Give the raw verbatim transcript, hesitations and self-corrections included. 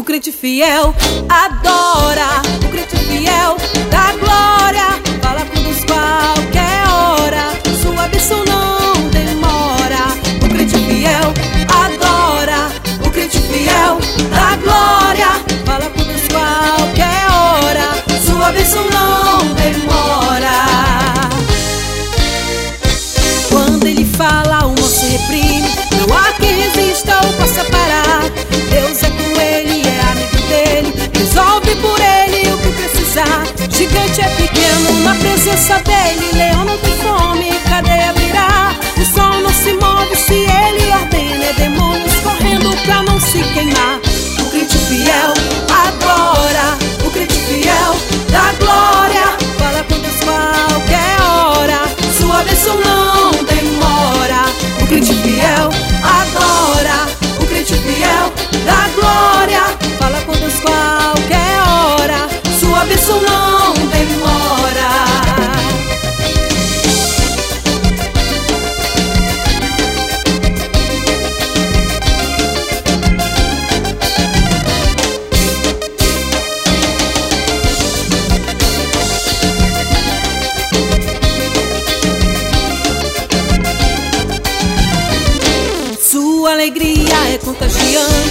crente fiel adora, o crente fiel dá glória, fala com Deus qualquer hora, sua bênção não demora. O crente fiel adora, o crente fiel dá glória, fala com Deus qualquer hora, sua bênção não demora. Quando ele fala, o mal se reprime, não há quem resista ou possa parar. Deus é com ele, é amigo dele, resolve por ele o que precisar. Gigante é pequeno na presença dele, leão não tem fome, cadeia virá. O sol não se move se ele ordena, é demônios correndo pra não se queimar. O crente fiel adora, o crente fiel dá glória, fala com Deus qualquer hora, sua bênção não demora. O crente fiel adora, o crente fiel dá glória, fala com Deus qualquer hora, sua bênção não demora. Sua alegria é contagiante,